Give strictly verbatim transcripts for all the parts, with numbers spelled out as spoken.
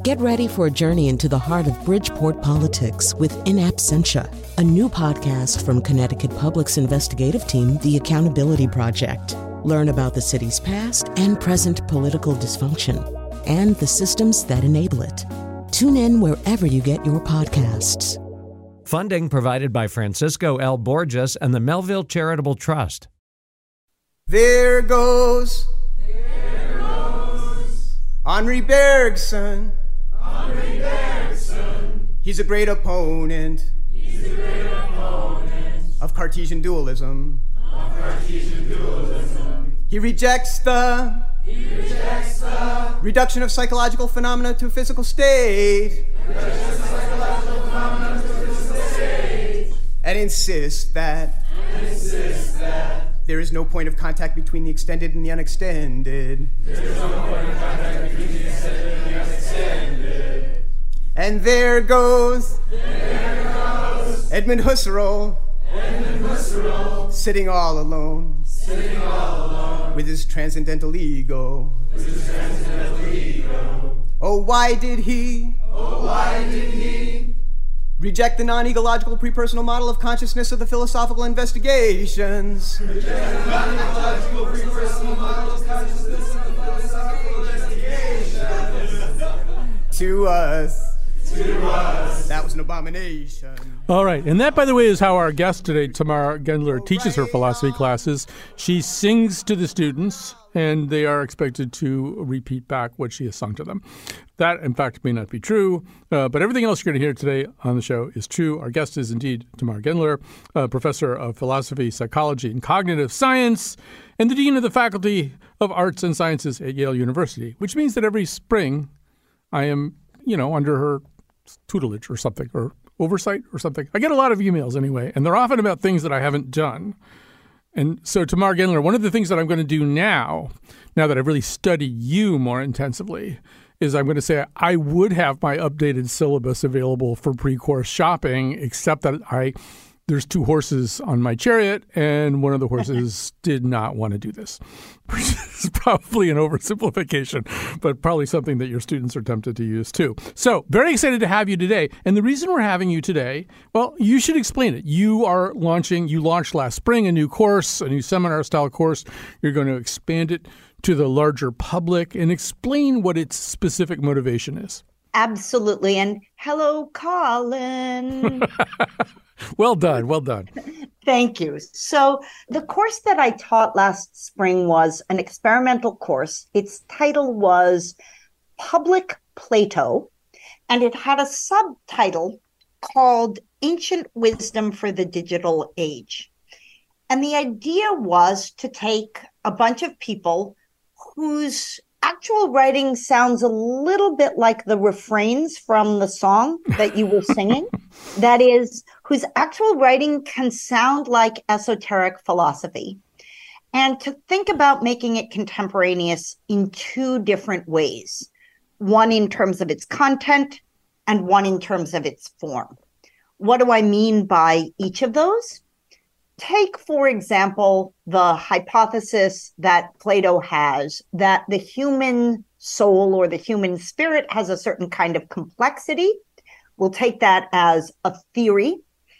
Get ready for a journey into the heart of Bridgeport politics with In Absentia, a new podcast from Connecticut Public's investigative team, The Accountability Project. Learn about the city's past and present political dysfunction and the systems that enable it. Tune in wherever you get your podcasts. Funding provided by Francisco L. Borges and the Melville Charitable Trust. There goes, there goes Henri Bergson. Henri Bergson. He's a great opponent. He's a great opponent of Cartesian dualism. Of Cartesian dualism. He rejects the, he rejects the reduction of psychological phenomena to a physical state. Reduction of psychological phenomena to a physical state. And insists that, and insists that there is no point of contact between the extended and the unextended. There is no point of contact between the extended and the unextended. And there goes, there goes Edmund Husserl, Edmund Husserl, sitting all alone, sitting all alone, with his transcendental ego, with his transcendental ego. Oh, why did he? Oh, why did he? Reject the non-egological prepersonal model of consciousness of the philosophical investigations. Reject the non-egological prepersonal model of consciousness of the philosophical investigations. To us. To us. That was an abomination. All right. And that, by the way, is how our guest today, Tamar Gendler, teaches her philosophy classes. She sings to the students, and they are expected to repeat back what she has sung to them. That, in fact, may not be true, uh, but everything else you're going to hear today on the show is true. Our guest is indeed Tamar Gendler, uh, professor of philosophy, psychology, and cognitive science, and the dean of the Faculty of Arts and Sciences at Yale University, which means that every spring I am, you know, under her tutelage or something, or oversight or something. I get a lot of emails anyway, and they're often about things that I haven't done. And so, Tamar Gendler, one of the things that I'm going to do now, now that I've really studied you more intensively, is I'm going to say I would have my updated syllabus available for pre-course shopping, except that I there's two horses on my chariot, and one of the horses did not want to do this. Which is probably an oversimplification, but probably something that your students are tempted to use too. So very excited to have you today. And the reason we're having you today, well, you should explain it. You are launching, you launched last spring a new course, a new seminar-style course. You're going to expand it to the larger public and explain what its specific motivation is. Absolutely. And hello, Colin. Well done. Well done. Thank you. So the course that I taught last spring was an experimental course. Its title was Public Plato, and it had a subtitle called Ancient Wisdom for the Digital Age. And the idea was to take a bunch of people whose actual writing sounds a little bit like the refrains from the song that you were singing. That is, whose actual writing can sound like esoteric philosophy. And to think about making it contemporaneous in two different ways. One in terms of its content and one in terms of its form. What do I mean by each of those? Take, for example, the hypothesis that Plato has that the human soul or the human spirit has a certain kind of complexity. We'll take that as a theory.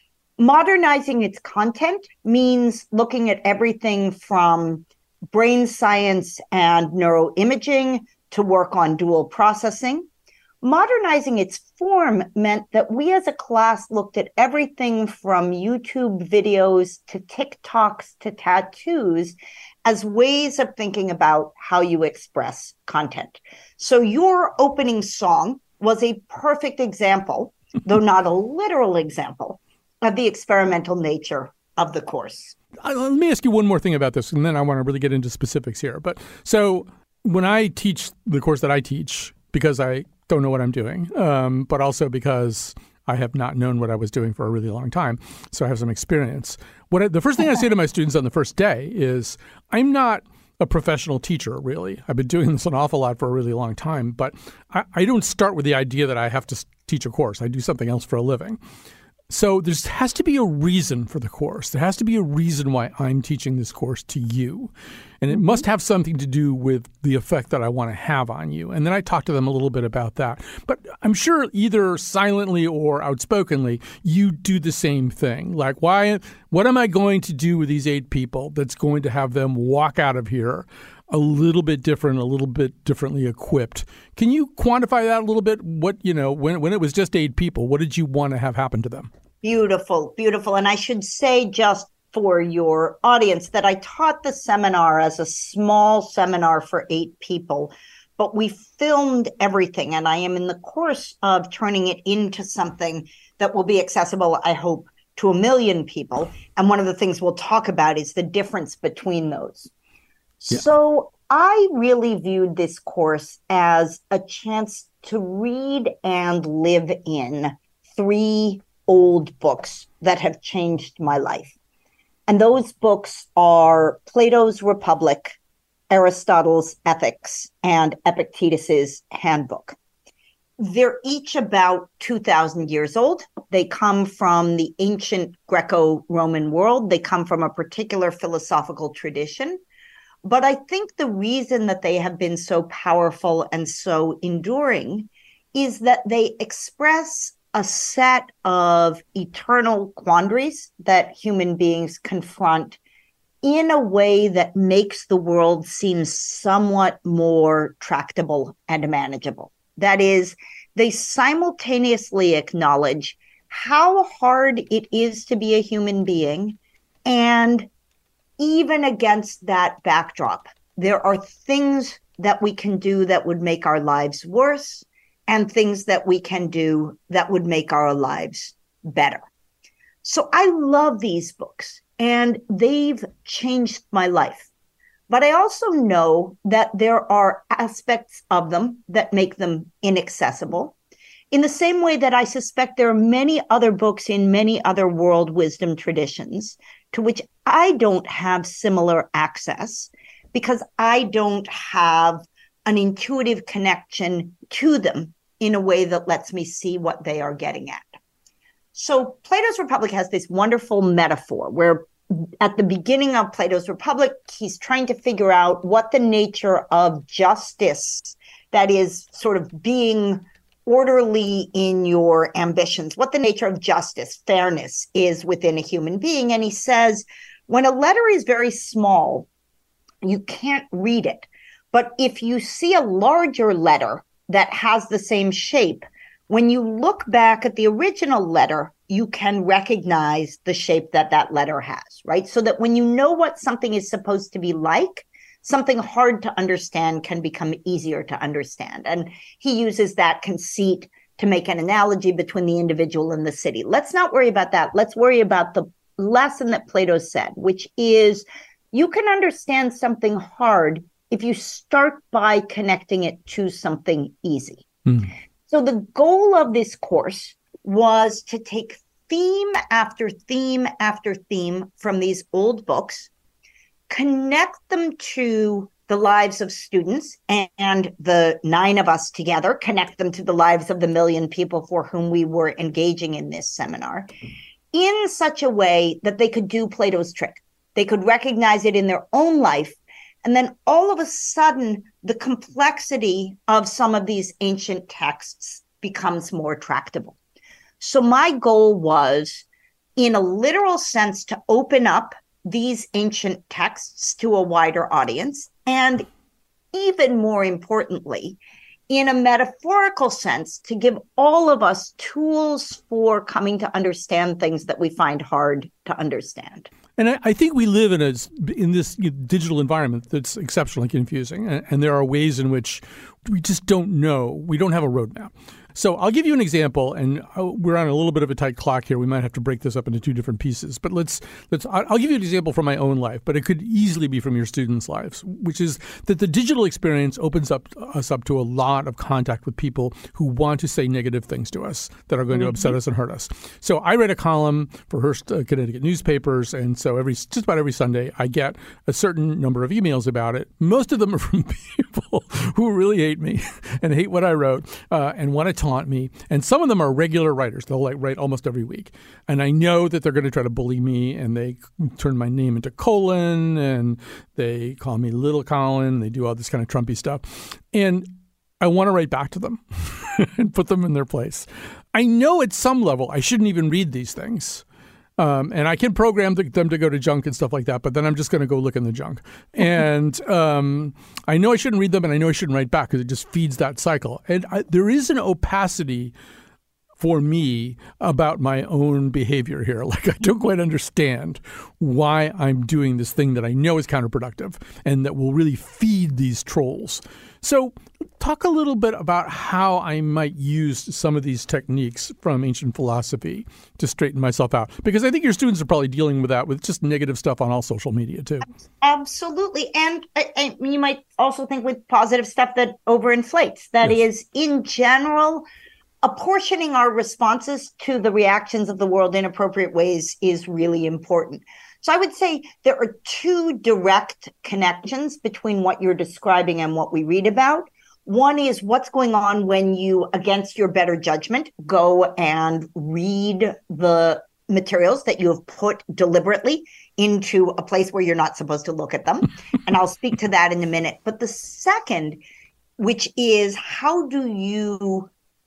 Modernizing its content means looking at everything from brain science and neuroimaging to work on dual processing. Modernizing its form meant that we as a class looked at everything from YouTube videos to TikToks to tattoos as ways of thinking about how you express content. So your opening song was a perfect example, though not a literal example, of the experimental nature of the course. Uh, let me ask you one more thing about this, and then I want to really get into specifics here. But so when I teach the course that I teach, because I don't know what I'm doing, um, but also because I have not known what I was doing for a really long time, so I have some experience. What I, the first thing I say to my students on the first day is, I'm not a professional teacher, really. I've been doing this an awful lot for a really long time, but I, I don't start with the idea that I have to teach a course. I do something else for a living. So there has to be a reason for the course. There has to be a reason why I'm teaching this course to you. And it must have something to do with the effect that I want to have on you. And then I talk to them a little bit about that. But I'm sure either silently or outspokenly, you do the same thing. Like, why? What am I going to do with these eight people that's going to have them walk out of here a little bit different, a little bit differently equipped? Can you quantify that a little bit? What, you know, when when it was just eight people, what did you want to have happen to them? Beautiful, beautiful. And I should say, just for your audience, that I taught the seminar as a small seminar for eight people, but we filmed everything. And I am in the course of turning it into something that will be accessible, I hope, to a million people. And one of the things we'll talk about is the difference between those. Yeah. So I really viewed this course as a chance to read and live in three old books that have changed my life. And those books are Plato's Republic, Aristotle's Ethics, and Epictetus's Handbook. They're each about two thousand years old. They come from the ancient Greco-Roman world. They come from a particular philosophical tradition. But I think the reason that they have been so powerful and so enduring is that they express a set of eternal quandaries that human beings confront in a way that makes the world seem somewhat more tractable and manageable. That is, they simultaneously acknowledge how hard it is to be a human being, and even against that backdrop, there are things that we can do that would make our lives worse, and things that we can do that would make our lives better. So I love these books, and they've changed my life. But I also know that there are aspects of them that make them inaccessible, in the same way that I suspect there are many other books in many other world wisdom traditions to which I don't have similar access because I don't have an intuitive connection to them in a way that lets me see what they are getting at. So Plato's Republic has this wonderful metaphor where at the beginning of Plato's Republic, he's trying to figure out what the nature of justice, that is sort of being orderly in your ambitions, what the nature of justice, fairness is within a human being. And he says, when a letter is very small, you can't read it. But if you see a larger letter that has the same shape, when you look back at the original letter, you can recognize the shape that that letter has, right? So that when you know what something is supposed to be like, something hard to understand can become easier to understand. And he uses that conceit to make an analogy between the individual and the city. Let's not worry about that. Let's worry about the lesson that Plato said, which is you can understand something hard if you start by connecting it to something easy. Mm. So the goal of this course was to take theme after theme after theme from these old books, connect them to the lives of students and the nine of us together, connect them to the lives of the million people for whom we were engaging in this seminar in such a way that they could do Plato's trick. They could recognize it in their own life. And then all of a sudden, the complexity of some of these ancient texts becomes more tractable. So my goal was, in a literal sense, to open up these ancient texts to a wider audience, and even more importantly, in a metaphorical sense, to give all of us tools for coming to understand things that we find hard to understand. And I, I think we live in a in this digital environment that's exceptionally confusing, and, and there are ways in which we just don't know. We don't have a roadmap. So I'll give you an example, and we're on a little bit of a tight clock here. We might have to break this up into two different pieces. But let's let's. I'll give you an example from my own life, but it could easily be from your students' lives, which is that the digital experience opens up us up to a lot of contact with people who want to say negative things to us that are going mm-hmm. to upset us and hurt us. So I write a column for Hearst uh, Connecticut newspapers, and so every just about every Sunday I get a certain number of emails about it. Most of them are from people who really hate me and hate what I wrote uh, and want to taunt me. And some of them are regular writers. They'll like write almost every week. And I know that they're going to try to bully me, and they turn my name into Colin, and they call me Little Colin. They do all this kind of Trumpy stuff. And I want to write back to them and put them in their place. I know at some level I shouldn't even read these things. Um, and I can program them to go to junk and stuff like that, but then I'm just going to go look in the junk. And um, I know I shouldn't read them, and I know I shouldn't write back because it just feeds that cycle. And I, there is an opacity for me about my own behavior here. Like, I don't quite understand why I'm doing this thing that I know is counterproductive and that will really feed these trolls. So talk a little bit about how I might use some of these techniques from ancient philosophy to straighten myself out. Because I think your students are probably dealing with that with just negative stuff on all social media, too. Absolutely. And I, I, you might also think with positive stuff that overinflates. That yes. is, in general, apportioning our responses to the reactions of the world in appropriate ways is really important. So I would say there are two direct connections between what you're describing and what we read about. One is what's going on when you, against your better judgment, go and read the materials that you have put deliberately into a place where you're not supposed to look at them. And I'll speak to that in a minute. But the second, which is how do you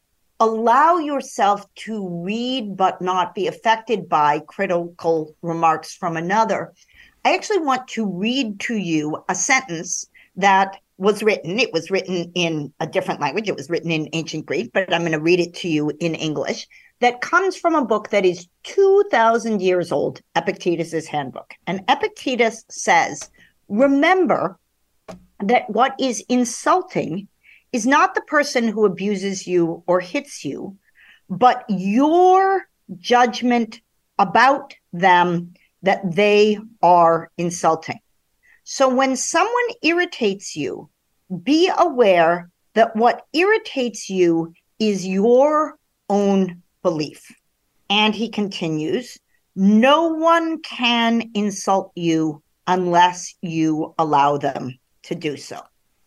allow yourself to read but not be affected by critical remarks from another. I actually want to read to you a sentence that was written. It was written in a different language. It was written in ancient Greek, but I'm going to read it to you in English. That comes from a book that is two thousand years old, Epictetus's Handbook. And Epictetus says, remember that what is insulting is not the person who abuses you or hits you, but your judgment about them that they are insulting. So when someone irritates you, be aware that what irritates you is your own belief. And he continues, no one can insult you unless you allow them to do so.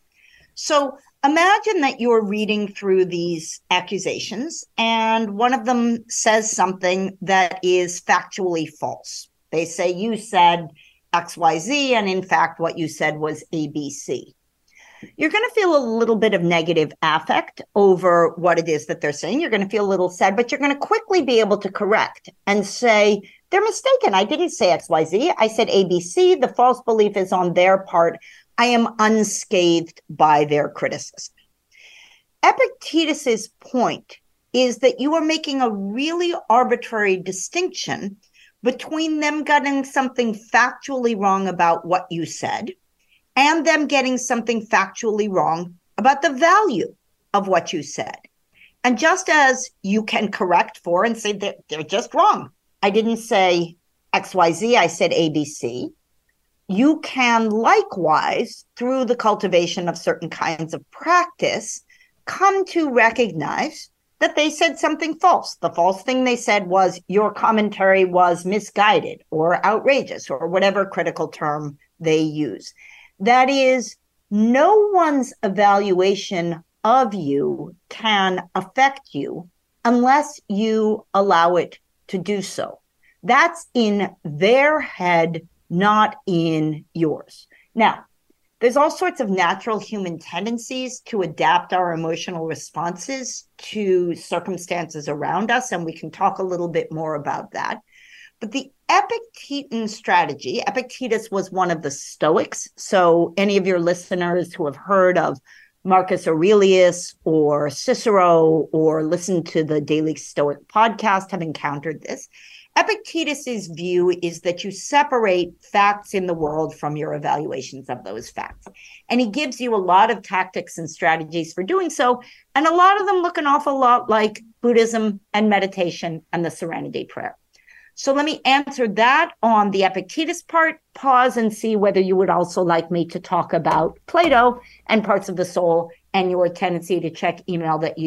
So imagine that you're reading through these accusations and one of them says something that is factually false. They say you said X Y Z, and in fact, what you said was A B C. You're going to feel a little bit of negative affect over what it is that they're saying. You're going to feel a little sad, but you're going to quickly be able to correct and say, they're mistaken. I didn't say X Y Z. I said A B C. The false belief is on their part. I am unscathed by their criticism. Epictetus's point is that you are making a really arbitrary distinction between them getting something factually wrong about what you said and them getting something factually wrong about the value of what you said. And just as you can correct for and say that they're just wrong, I didn't say X Y Z, I said A B C. You can likewise, through the cultivation of certain kinds of practice, come to recognize that they said something false. The false thing they said was your commentary was misguided or outrageous or whatever critical term they use. That is, no one's evaluation of you can affect you unless you allow it to do so. That's in their head, not in yours. Now, there's all sorts of natural human tendencies to adapt our emotional responses to circumstances around us, and we can talk a little bit more about that. But the Epictetan strategy, Epictetus was one of the Stoics. So any of your listeners who have heard of Marcus Aurelius or Cicero or listened to the Daily Stoic podcast have encountered this. Epictetus's view is that you separate facts in the world from your evaluations of those facts. And he gives you a lot of tactics and strategies for doing so. And a lot of them look an awful lot like Buddhism and meditation and the Serenity Prayer. So let me answer that on the Epictetus part, pause and see whether you would also like me to talk about Plato and parts of the soul and your tendency to check email that you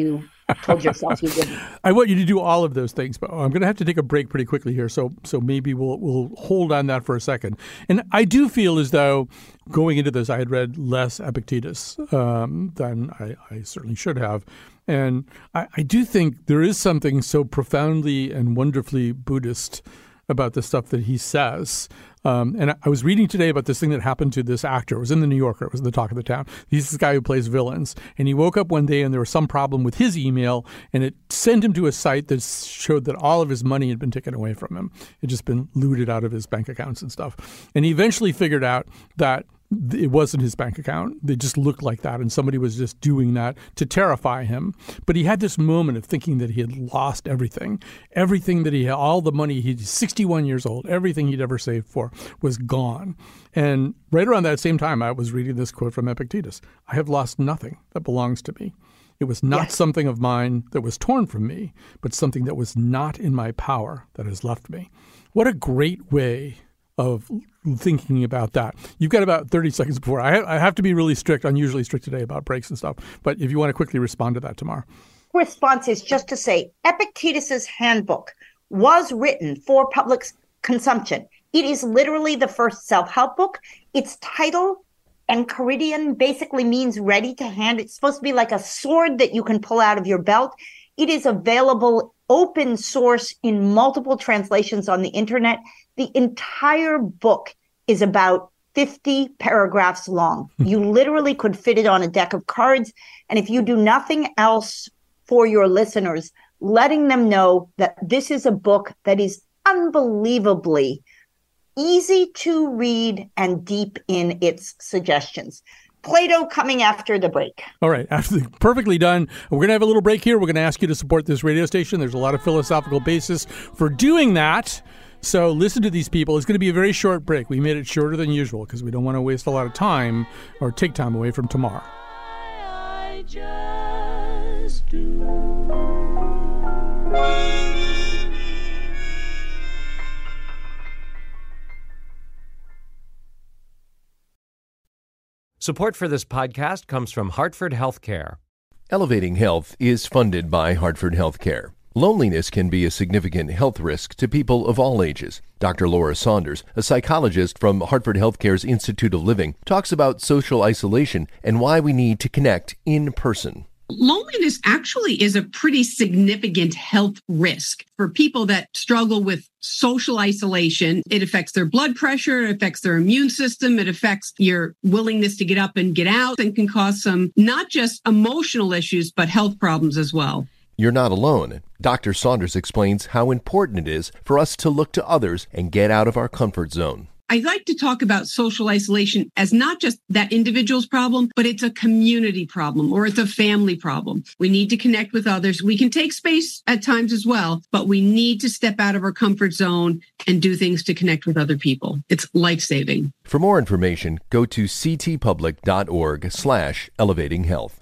told yourself you wouldn't. I want you to do all of those things, but I'm going to have to take a break pretty quickly here. So so maybe we'll we'll hold on that for a second. And I do feel as though going into this, I had read less Epictetus um, than I, I certainly should have. And I, I do think there is something so profoundly and wonderfully Buddhist about the stuff that he says. Um, and I was reading today about this thing that happened to this actor. It was in the New Yorker. It was the talk of the town. He's this guy who plays villains. And he woke up one day and there was some problem with his email, and it sent him to a site that showed that all of his money had been taken away from him. It had just been looted out of his bank accounts and stuff. And he eventually figured out that it wasn't his bank account. They just looked like that, and somebody was just doing that to terrify him. But he had this moment of thinking that he had lost everything. Everything that he had, all the money, he's sixty-one years old, everything he'd ever saved for was gone. And right around that same time, I was reading this quote from Epictetus. I have lost nothing that belongs to me. It was not yes. something of mine that was torn from me, but something that was not in my power that has left me. What a great way of thinking about that. You've got about thirty seconds before. I, ha- I have to be really strict, unusually strict today about breaks and stuff. But if you want to quickly respond to that, Tamar. Response is just to say Epictetus's handbook was written for public consumption. It is literally the first self-help book. Its title, Enchiridion, basically means ready to hand. It's supposed to be like a sword that you can pull out of your belt. It is available open source in multiple translations on the internet. The entire book is about fifty paragraphs long. You literally could fit it on a deck of cards. And if you do nothing else for your listeners, letting them know that this is a book that is unbelievably easy to read and deep in its suggestions. Plato coming after the break. All right. After the, perfectly done. We're going to have a little break here. We're going to ask you to support this radio station. There's a lot of philosophical basis for doing that. So listen to these people. It's going to be a very short break. We made it shorter than usual because we don't want to waste a lot of time or take time away from tomorrow. I just do. Support for this podcast comes from Hartford Healthcare. Elevating Health is funded by Hartford Healthcare. Loneliness can be a significant health risk to people of all ages. Doctor Laura Saunders, a psychologist from Hartford Healthcare's Institute of Living, talks about social isolation and why we need to connect in person. Loneliness actually is a pretty significant health risk for people that struggle with social isolation. It affects their blood pressure, it affects their immune system, it affects your willingness to get up and get out, and can cause some not just emotional issues, but health problems as well. You're not alone. Doctor Saunders explains how important it is for us to look to others and get out of our comfort zone. I like to talk about social isolation as not just that individual's problem, but it's a community problem or it's a family problem. We need to connect with others. We can take space at times as well, but we need to step out of our comfort zone and do things to connect with other people. It's life-saving. For more information, go to ctpublic.org slash elevating health.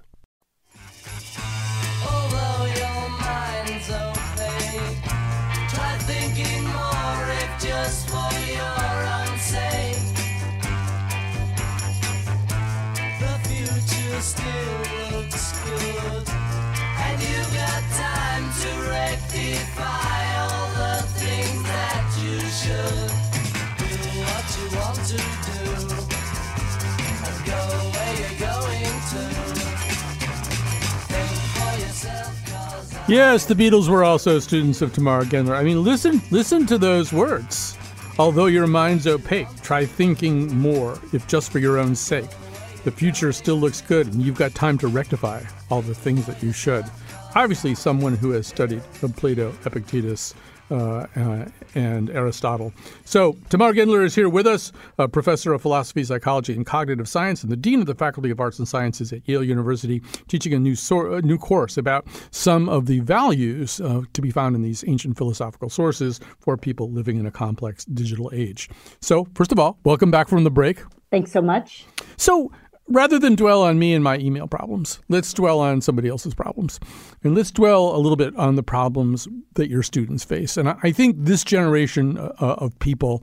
Still looks good, and you got time to rectify all the things that you should. Do what you want to do, and go where you're going to. Think for yourself, 'cause I Yes, the Beatles were also students of Tamar Gendler. I mean, listen, listen to those words. Although your mind's opaque, try thinking more, if just for your own sake. The future still looks good, and you've got time to rectify all the things that you should. Obviously, someone who has studied Plato, Epictetus, uh, uh, and Aristotle. So, Tamar Gendler is here with us, a professor of philosophy, psychology, and cognitive science, and the dean of the Faculty of Arts and Sciences at Yale University, teaching a new, sor- a new course about some of the values uh, to be found in these ancient philosophical sources for people living in a complex digital age. So, first of all, welcome back from the break. Thanks so much. So, rather than dwell on me and my email problems, let's dwell on somebody else's problems. And let's dwell a little bit on the problems that your students face. And I think this generation uh, of people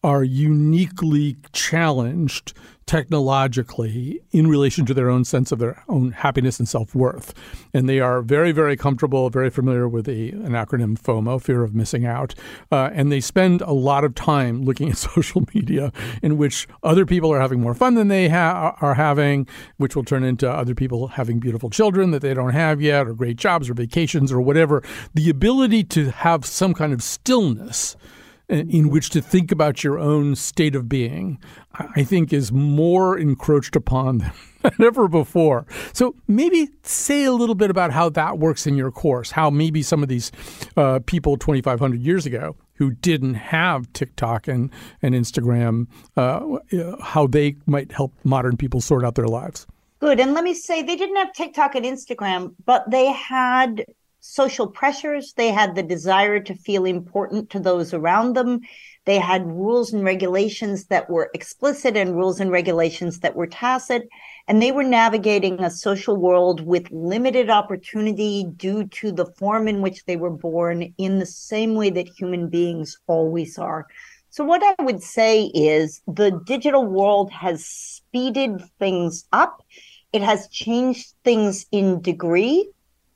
are uniquely challenged technologically in relation to their own sense of their own happiness and self-worth. And they are very, very comfortable, very familiar with the, an acronym FOMO, fear of missing out. Uh, and they spend a lot of time looking at social media in which other people are having more fun than they ha- are having, which will turn into other people having beautiful children that they don't have yet, or great jobs or vacations or whatever. The ability to have some kind of stillness in which to think about your own state of being, I think is more encroached upon than ever before. So maybe say a little bit about how that works in your course, how maybe some of these uh, people twenty-five hundred years ago who didn't have TikTok and, and Instagram, uh, how they might help modern people sort out their lives. Good. And let me say, they didn't have TikTok and Instagram, but they had social pressures. They had the desire to feel important to those around them. They had rules and regulations that were explicit and rules and regulations that were tacit. And they were navigating a social world with limited opportunity due to the form in which they were born, in the same way that human beings always are. So what I would say is the digital world has speeded things up. It has changed things in degree,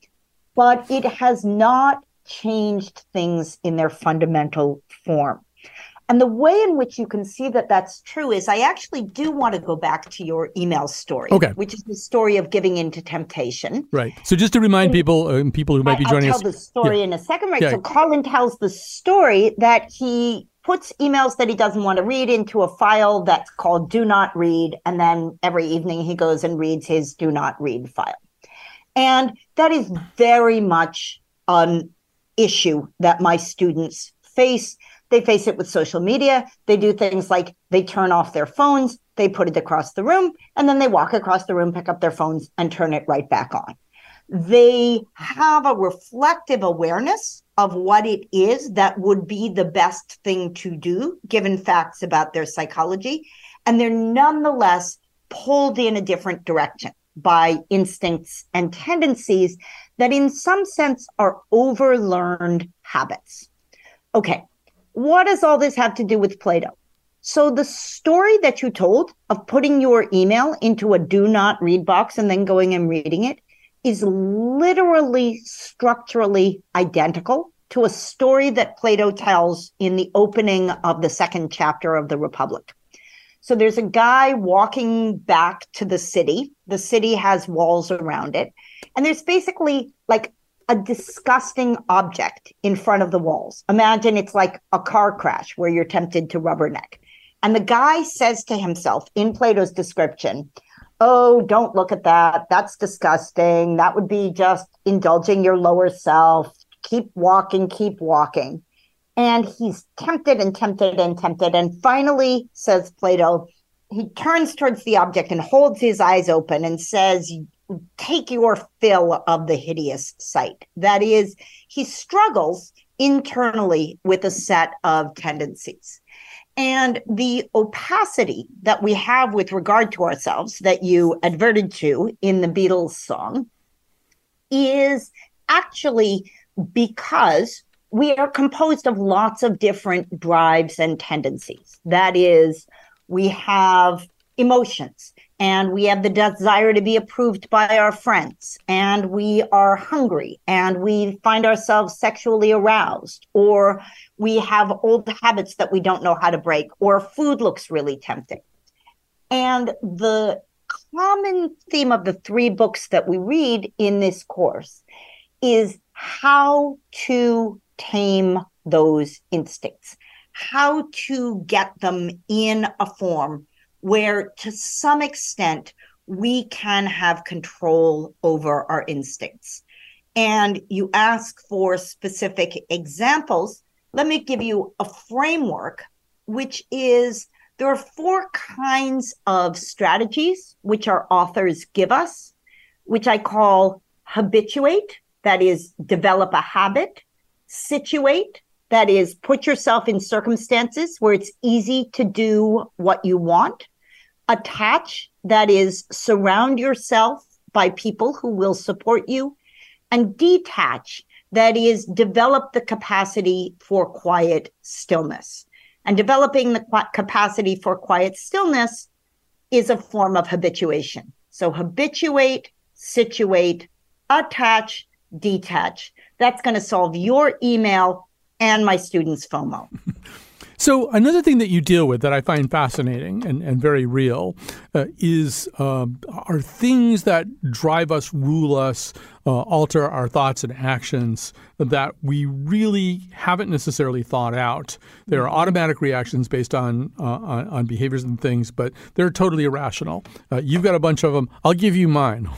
but it has not changed things in their fundamental form. And the way in which you can see that that's true is I actually do want to go back to your email story, okay, which is the story of giving in to temptation. Right. So just to remind and, people, uh, people who might be joining I'll us. I'll tell the story yeah. in a second, right? Yeah. So Colin tells the story that he puts emails that he doesn't want to read into a file that's called Do Not Read. And then every evening he goes and reads his Do Not Read file. And that is very much an issue that my students face. They face it with social media. They do things like they turn off their phones, they put it across the room, and then they walk across the room, pick up their phones, and turn it right back on. They have a reflective awareness of what it is that would be the best thing to do, given facts about their psychology, and they're nonetheless pulled in a different direction by instincts and tendencies that in some sense are overlearned habits. Okay, what does all this have to do with Plato? So the story that you told of putting your email into a do not read box and then going and reading it is literally structurally identical to a story that Plato tells in the opening of the second chapter of the Republic. So there's a guy walking back to the city. The city has walls around it. And there's basically like a disgusting object in front of the walls. Imagine it's like a car crash where you're tempted to rubberneck. And the guy says to himself in Plato's description, oh, don't look at that. That's disgusting. That would be just indulging your lower self. Keep walking, keep walking. And he's tempted and tempted and tempted. And finally, says Plato, he turns towards the object and holds his eyes open and says, take your fill of the hideous sight. That is, he struggles internally with a set of tendencies. And the opacity that we have with regard to ourselves that you adverted to in the Beatles song is actually because we are composed of lots of different drives and tendencies. That is, we have emotions, and we have the desire to be approved by our friends, and we are hungry, and we find ourselves sexually aroused, or we have old habits that we don't know how to break, or food looks really tempting. And the common theme of the three books that we read in this course is how to tame those instincts, how to get them in a form where to some extent we can have control over our instincts. And you ask for specific examples. Let me give you a framework, which is there are four kinds of strategies which our authors give us, which I call habituate, that is, develop a habit; situate, that is, put yourself in circumstances where it's easy to do what you want; attach, that is, surround yourself by people who will support you; and detach, that is, develop the capacity for quiet stillness. And developing the qu- capacity for quiet stillness is a form of habituation. So habituate, situate, attach, detach. That's going to solve your email and my students' FOMO. So another thing that you deal with that I find fascinating and, and very real uh, is um, are things that drive us, rule us, uh, alter our thoughts and actions that we really haven't necessarily thought out. There are automatic reactions based on uh, on, on behaviors and things, but they're totally irrational. Uh, you've got a bunch of them. I'll give you mine.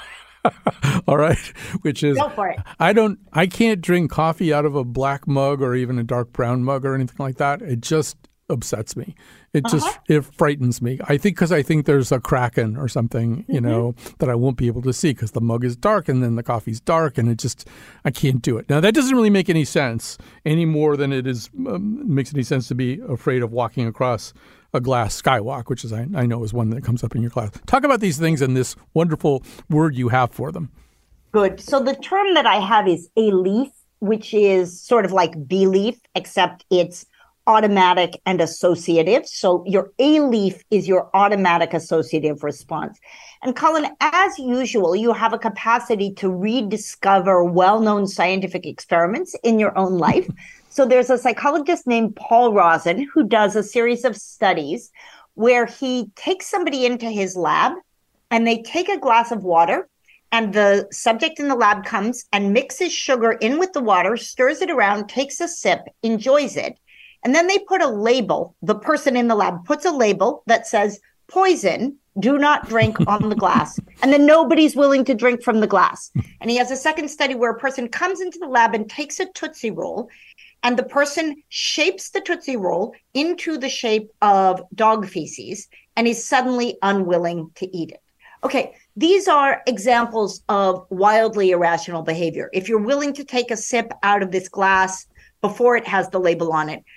All right, which is Go for it. I don't, I can't drink coffee out of a black mug or even a dark brown mug or anything like that. It just upsets me. It Uh-huh. just it frightens me. I think because I think there's a kraken or something, you Mm-hmm. know, that I won't be able to see because the mug is dark and then the coffee's dark and it just I can't do it. Now that doesn't really make any sense any more than it is um, makes any sense to be afraid of walking across a glass skywalk, which is I, I know is one that comes up in your class. Talk about these things and this wonderful word you have for them. Good. So the term that I have is A-leaf, which is sort of like B-leaf, except it's automatic and associative. So your A-leaf is your automatic associative response. And Colin, as usual, you have a capacity to rediscover well-known scientific experiments in your own life. So there's a psychologist named Paul Rozin who does a series of studies where he takes somebody into his lab and they take a glass of water and the subject in the lab comes and mixes sugar in with the water, stirs it around, takes a sip, enjoys it. And then they put a label, the person in the lab puts a label that says, poison, do not drink on the glass. And then nobody's willing to drink from the glass. And he has a second study where a person comes into the lab and takes a Tootsie Roll, and the person shapes the Tootsie Roll into the shape of dog feces and is suddenly unwilling to eat it. Okay, these are examples of wildly irrational behavior. If you're willing to take a sip out of this glass before it has the label on it,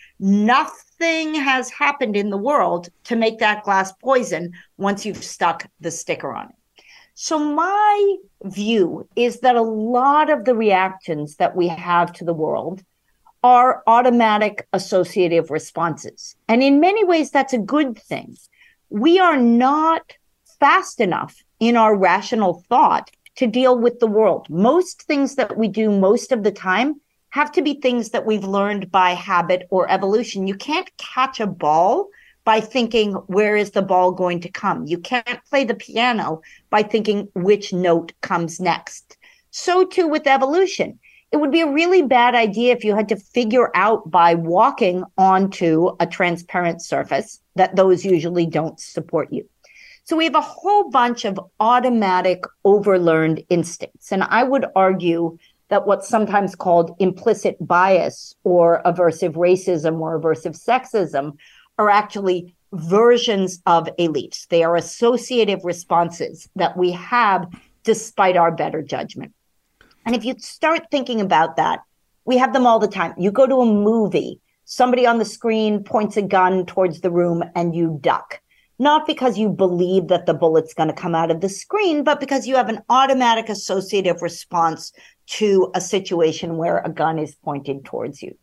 nothing has happened in the world to make that glass poison once you've stuck the sticker on it. So my view is that a lot of the reactions that we have to the world are automatic associative responses. And in many ways, that's a good thing. We are not fast enough in our rational thought to deal with the world. Most things that we do most of the time have to be things that we've learned by habit or evolution. You can't catch a ball by thinking, where is the ball going to come? You can't play the piano by thinking which note comes next. So too with evolution. It would be a really bad idea if you had to figure out by walking onto a transparent surface that those usually don't support you. So we have a whole bunch of automatic overlearned instincts. And I would argue that what's sometimes called implicit bias or aversive racism or aversive sexism are actually versions of elites. They are associative responses that we have despite our better judgment. And if you start thinking about that, we have them all the time. You go to a movie, somebody on the screen points a gun towards the room and you duck. Not because you believe that the bullet's going to come out of the screen, but because you have an automatic associative response to a situation where a gun is pointed towards you.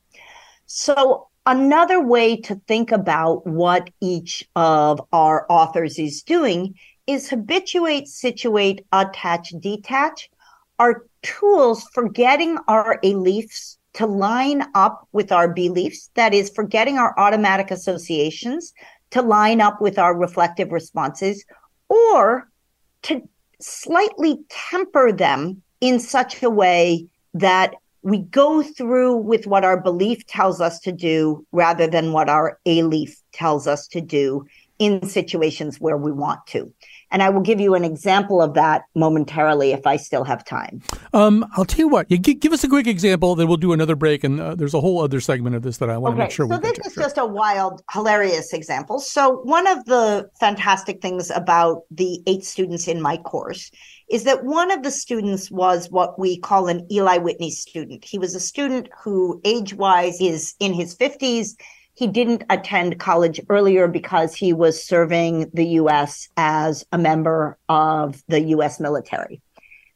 So another way to think about what each of our authors is doing is habituate, situate, attach, detach are tools for getting our A-leafs to line up with our B-leafs. That is, for getting our automatic associations to line up with our reflective responses, or to slightly temper them in such a way that we go through with what our belief tells us to do rather than what our A-leaf tells us to do in situations where we want to. And I will give you an example of that momentarily if I still have time. Um, I'll tell you what, you g- give us a quick example, then we'll do another break. And uh, there's a whole other segment of this that I want to Okay, make sure so we this get to. is Sure. just a wild, hilarious example. So one of the fantastic things about the eight students in my course is that one of the students was what we call an Eli Whitney student. He was a student who age-wise is in his fifties. He didn't attend college earlier because he was serving the U S as a member of the U S military.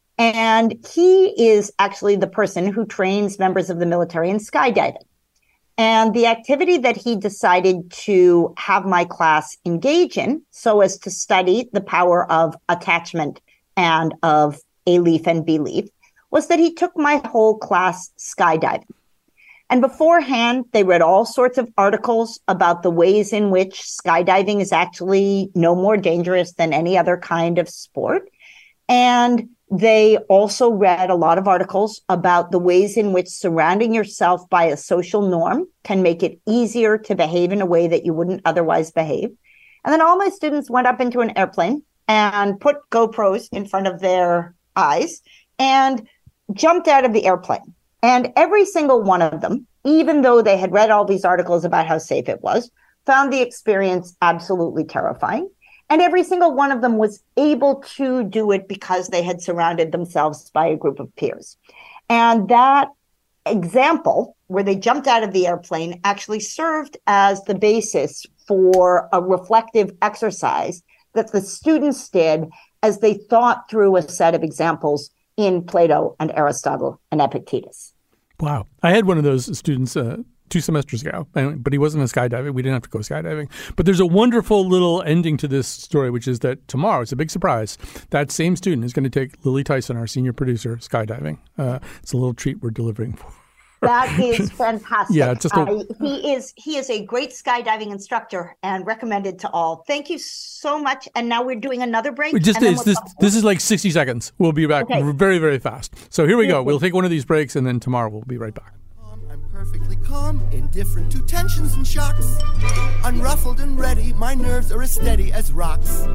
And he is actually the person who trains members of the military in skydiving. And the activity that he decided to have my class engage in, so as to study the power of attachment and of A leaf and B leaf, was that he took my whole class skydiving. And beforehand, they read all sorts of articles about the ways in which skydiving is actually no more dangerous than any other kind of sport. And they also read a lot of articles about the ways in which surrounding yourself by a social norm can make it easier to behave in a way that you wouldn't otherwise behave. And then all my students went up into an airplane and put GoPros in front of their eyes and jumped out of the airplane. And every single one of them, even though they had read all these articles about how safe it was, found the experience absolutely terrifying. And every single one of them was able to do it because they had surrounded themselves by a group of peers. And that example, where they jumped out of the airplane, actually served as the basis for a reflective exercise that the students did as they thought through a set of examples in Plato and Aristotle and Epictetus. Wow. I had one of those students uh, two semesters ago, but he wasn't a skydiving. We didn't have to go skydiving. But there's a wonderful little ending to this story, which is that tomorrow, it's a big surprise, that same student is going to take Lily Tyson, our senior producer, skydiving. Uh, it's a little treat we're delivering for. That is fantastic. Yeah, just a, uh, he is he is a great skydiving instructor and recommended to all. Thank you so much. And now we're doing another break. Just and it's, this this is like sixty seconds. We'll be back okay. very, very fast. So here we go. We'll take one of these breaks, and then tomorrow we'll be right back. I'm perfectly calm, indifferent to tensions and shocks. Unruffled and ready, my nerves are as steady as rocks.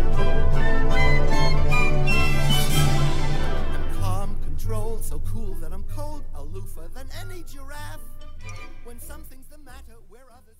Control, so cool that I'm cold, aloofer than any giraffe. When something's the matter, where others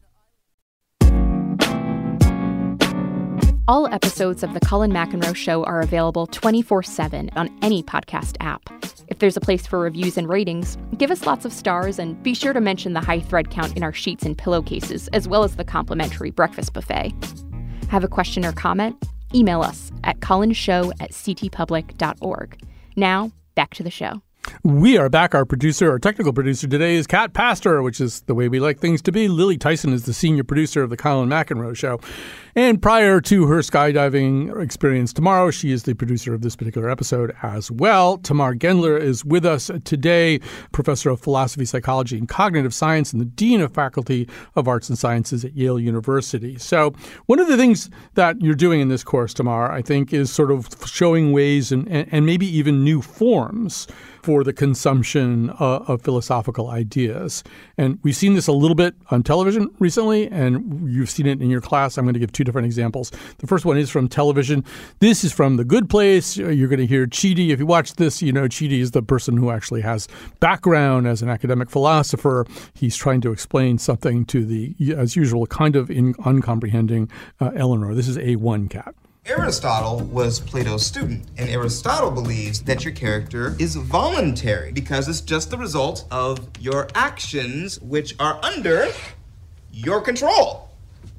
would shatter. All episodes of The Colin McEnroe Show are available twenty-four seven on any podcast app. If there's a place for reviews and ratings, give us lots of stars and be sure to mention the high thread count in our sheets and pillowcases, as well as the complimentary breakfast buffet. Have a question or comment? Email us at colinshow at c t public dot org. Now, back to the show. We are back. Our producer, our technical producer today is Kat Pastor, which is the way we like things to be. Lily Tyson is the senior producer of The Colin McEnroe Show. And prior to her skydiving experience tomorrow, she is the producer of this particular episode as well. Tamar Gendler is with us today, professor of philosophy, psychology, and cognitive science, and the dean of faculty of arts and sciences at Yale University. So one of the things that you're doing in this course, Tamar, I think, is sort of showing ways and, and, and maybe even new forms for the consumption uh, of philosophical ideas. And we've seen this a little bit on television recently, and you've seen it in your class. I'm going to give two different examples. The first one is from television. This is from The Good Place. You're going to hear Chidi. If you watch this, you know Chidi is the person who actually has background as an academic philosopher. He's trying to explain something to the, as usual, kind of in, uncomprehending uh, Eleanor. This is A one, Cat. Aristotle was Plato's student, and Aristotle believes that your character is voluntary because it's just the result of your actions which are under your control.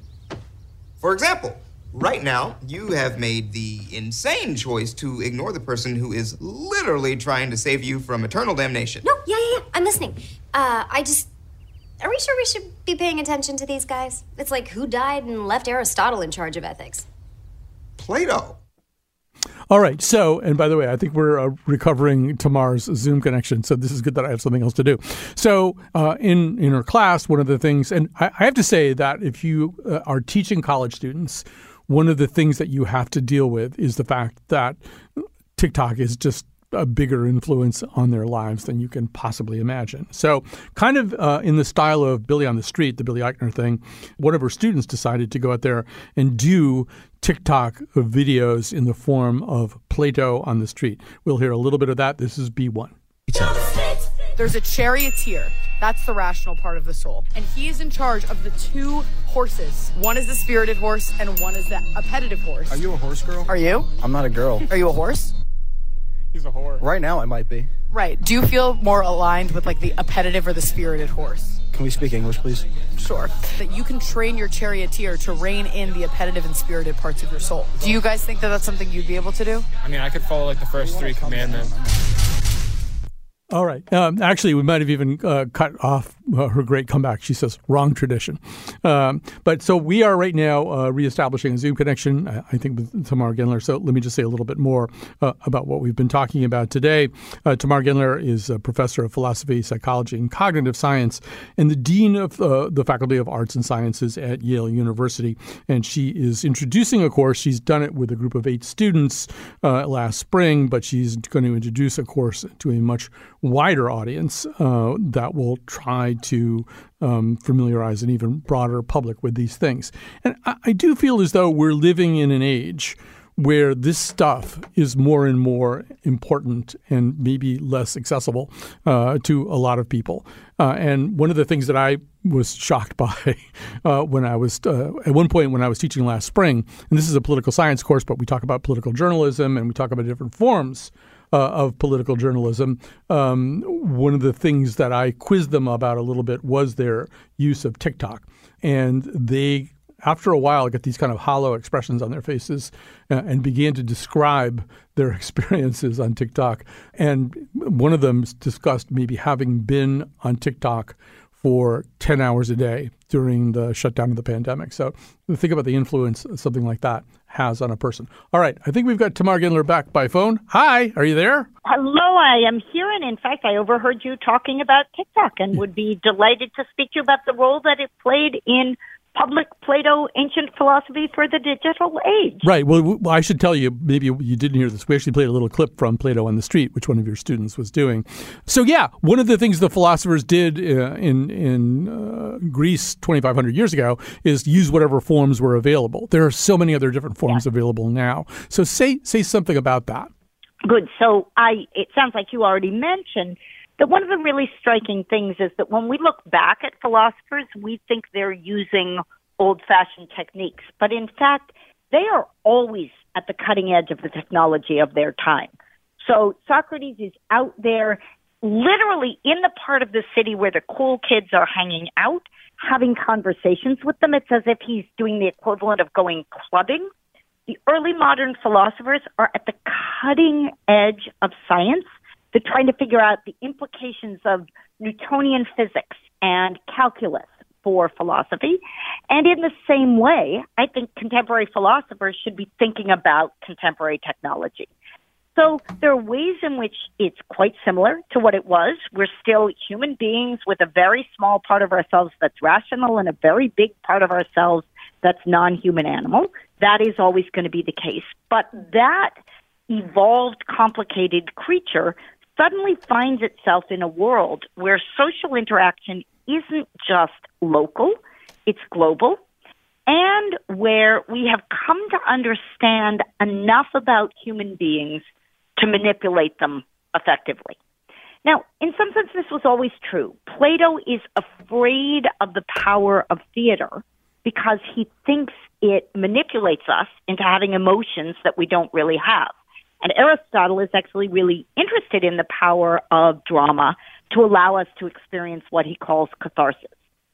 For example, right now, you have made the insane choice to ignore the person who is literally trying to save you from eternal damnation. No, yeah, yeah, yeah, I'm listening. Uh, I just... Are we sure we should be paying attention to these guys? It's like, who died and left Aristotle in charge of ethics? Plato. All right. So, and by the way, I think we're uh, recovering Tamar's Zoom connection. So this is good that I have something else to do. So uh, in, in her class, one of the things, and I, I have to say that if you uh, are teaching college students, one of the things that you have to deal with is the fact that TikTok is just a bigger influence on their lives than you can possibly imagine. So kind of uh, in the style of Billy on the Street, the Billy Eichner thing, one of her students decided to go out there and do TikTok videos in the form of Plato on the Street. We'll hear a little bit of that. This is B one. There's a charioteer. That's the rational part of the soul. And he is in charge of the two horses. One is the spirited horse and one is the appetitive horse. Are you a horse girl? Are you? I'm not a girl. Are you a horse? He's a whore. Right now I might be. Right. Do you feel more aligned with like the appetitive or the spirited horse? Can we speak English, please? Sure. That you can train your charioteer to rein in the appetitive and spirited parts of your soul. Do you guys think that that's something you'd be able to do? I mean, I could follow like the first three commandments. All right. Um, actually, we might have even uh, cut off uh, her great comeback. She says, wrong tradition. Um, but so we are right now uh, reestablishing a Zoom connection, I, I think, with Tamar Gendler. So let me just say a little bit more uh, about what we've been talking about today. Uh, Tamar Gendler is a professor of philosophy, psychology, and cognitive science, and the dean of uh, the Faculty of Arts and Sciences at Yale University. And she is introducing a course. She's done it with a group of eight students uh, last spring, but she's going to introduce a course to a much wider audience uh, that will try to um, familiarize an even broader public with these things. And I, I do feel as though we're living in an age where this stuff is more and more important and maybe less accessible uh, to a lot of people. Uh, and one of the things that I was shocked by uh, when I was uh, at one point when I was teaching last spring, and this is a political science course, but we talk about political journalism and we talk about different forms Uh, of political journalism. Um, one of the things that I quizzed them about a little bit was their use of TikTok. And they, after a while, get these kind of hollow expressions on their faces uh, and began to describe their experiences on TikTok. And one of them discussed maybe having been on TikTok for ten hours a day during the shutdown of the pandemic. So think about the influence something like that has on a person. All right. I think we've got Tamar Gendler back by phone. Hi. Are you there? Hello. I am here. And in fact, I overheard you talking about TikTok and would be delighted to speak to you about the role that it played in public Plato ancient philosophy for the digital age. Right. Well, w- I should tell you, maybe you didn't hear this. We actually played a little clip from Plato on the Street, which one of your students was doing. So, yeah, one of the things the philosophers did uh, in in uh, Greece twenty-five hundred years ago is use whatever forms were available. There are so many other different forms yeah. available now. So say say something about that. Good. So I. It sounds like you already mentioned that one of the really striking things is that when we look back at philosophers, we think they're using old-fashioned techniques. But in fact, they are always at the cutting edge of the technology of their time. So Socrates is out there literally in the part of the city where the cool kids are hanging out, having conversations with them. It's as if he's doing the equivalent of going clubbing. The early modern philosophers are at the cutting edge of science. They're trying to figure out the implications of Newtonian physics and calculus for philosophy. And in the same way, I think contemporary philosophers should be thinking about contemporary technology. So there are ways in which it's quite similar to what it was. We're still human beings with a very small part of ourselves that's rational and a very big part of ourselves that's non-human animal. That is always going to be the case. But that evolved, complicated creature suddenly finds itself in a world where social interaction isn't just local, it's global, and where we have come to understand enough about human beings to manipulate them effectively. Now, in some sense, this was always true. Plato is afraid of the power of theater because he thinks it manipulates us into having emotions that we don't really have. And Aristotle is actually really interested in the power of drama to allow us to experience what he calls catharsis.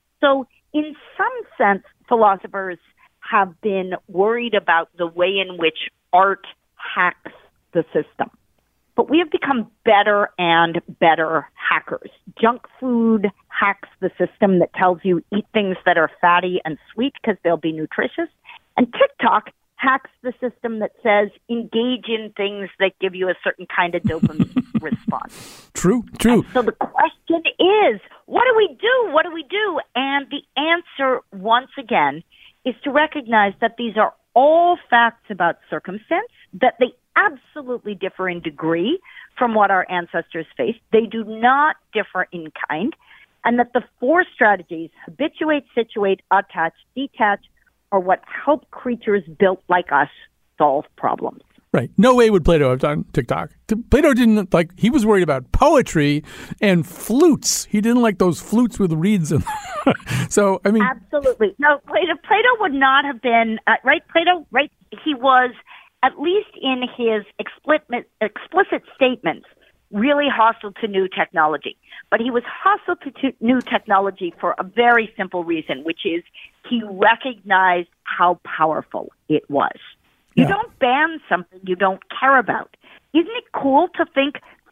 So in some sense, philosophers have been worried about the way in which art hacks the system. But we have become better and better hackers. Junk food hacks the system that tells you eat things that are fatty and sweet because they'll be nutritious. And TikTok hacks the system that says engage in things that give you a certain kind of dopamine response. True, true. And so the question is, what do we do? What do we do? And the answer, once again, is to recognize that these are all facts about circumstance, that they absolutely differ in degree from what our ancestors faced. They do not differ in kind, and that the four strategies, habituate, situate, attach, detach, are what help creatures built like us solve problems. Right. No way would Plato have done TikTok. Plato didn't like, he was worried about poetry and flutes. He didn't like those flutes with reeds in them. So, I mean. Absolutely. No, Plato, Plato would not have been, uh, right, Plato, right, he was, at least in his explicit, explicit statements, really hostile to new technology. But he was hostile to, to new technology for a very simple reason, which is he recognized how powerful it was. You yeah. don't ban something you don't care about. Isn't it cool to think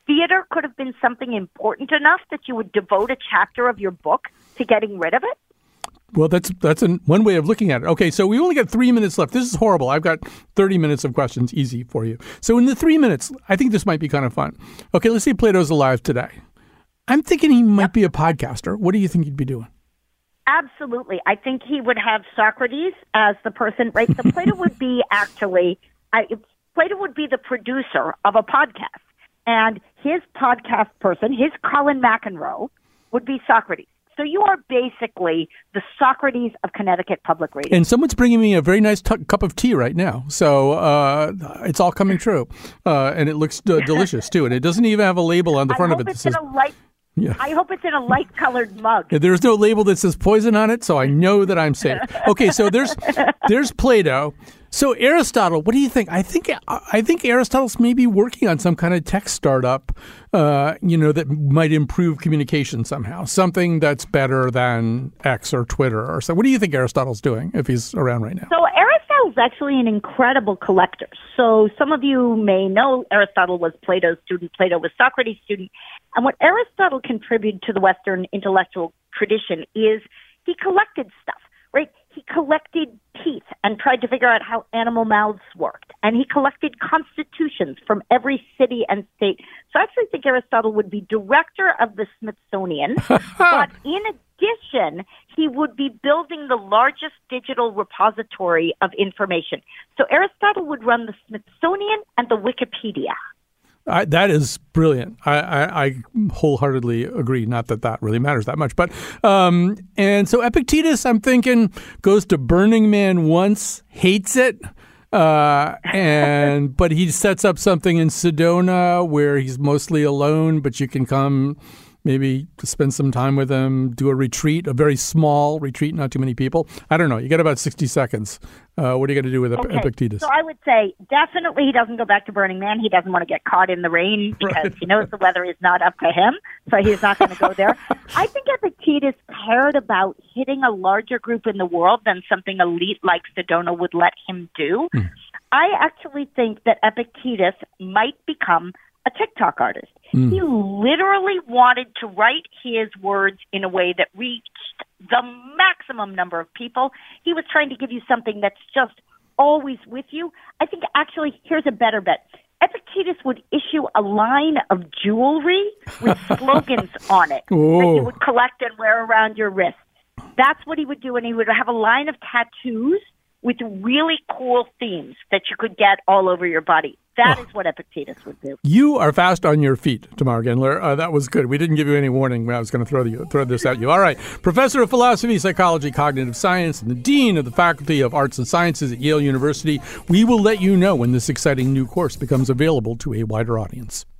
theater could have been something important enough that you would devote a chapter of your book to getting rid of it? Well, that's that's an, one way of looking at it. Okay, so we only got three minutes left. This is horrible. I've got thirty minutes of questions, easy for you. So in the three minutes, I think this might be kind of fun. Okay, let's say Plato's alive today. I'm thinking he might be a podcaster. What do you think he'd be doing? Absolutely. I think he would have Socrates as the person, right? So Plato would be actually, I, Plato would be the producer of a podcast. And his podcast person, his Colin McEnroe, would be Socrates. So you are basically the Socrates of Connecticut Public Radio. And someone's bringing me a very nice t- cup of tea right now. So uh, it's all coming true. Uh, and it looks d- delicious, too. And it doesn't even have a label on the front I of hope it that it's says... in a light, Yeah. I hope it's in a light-colored mug. There's no label that says poison on it, so I know that I'm safe. Okay, so there's there's Plato. So Aristotle, what do you think? I think I think Aristotle's maybe working on some kind of tech startup, uh, you know, that might improve communication somehow. Something that's better than X or Twitter or so. What do you think Aristotle's doing if he's around right now? So Aristotle's actually an incredible collector. So some of you may know Aristotle was Plato's student. Plato was Socrates' student. And what Aristotle contributed to the Western intellectual tradition is he collected stuff, right? He collected teeth and tried to figure out how animal mouths worked. And he collected constitutions from every city and state. So I actually think Aristotle would be director of the Smithsonian. But in addition, he would be building the largest digital repository of information. So Aristotle would run the Smithsonian and the Wikipedia. I, that is brilliant. I, I, I wholeheartedly agree. Not that that really matters that much, but um, and so Epictetus, I'm thinking, goes to Burning Man once, hates it, uh, and but he sets up something in Sedona where he's mostly alone, but you can come maybe spend some time with him, do a retreat, a very small retreat, not too many people. I don't know. You got about sixty seconds. Uh, what are you going to do with okay. Epictetus? So I would say definitely he doesn't go back to Burning Man. He doesn't want to get caught in the rain because right. he knows the weather is not up to him, so he's not going to go there. I think Epictetus cared about hitting a larger group in the world than something elite like Sedona would let him do. Hmm. I actually think that Epictetus might become a TikTok artist. Mm. He literally wanted to write his words in a way that reached the maximum number of people. He was trying to give you something that's just always with you. I think actually, here's a better bet. Epictetus would issue a line of jewelry with slogans on it Ooh. that you would collect and wear around your wrist. That's what he would do, and he would have a line of tattoos with really cool themes that you could get all over your body. That oh. is what Epictetus would do. You are fast on your feet, Tamar Gendler. Uh, that was good. We didn't give you any warning when I was going to throw, the, throw this at you. All right. Professor of Philosophy, Psychology, Cognitive Science, and the Dean of the Faculty of Arts and Sciences at Yale University. We will let you know when this exciting new course becomes available to a wider audience.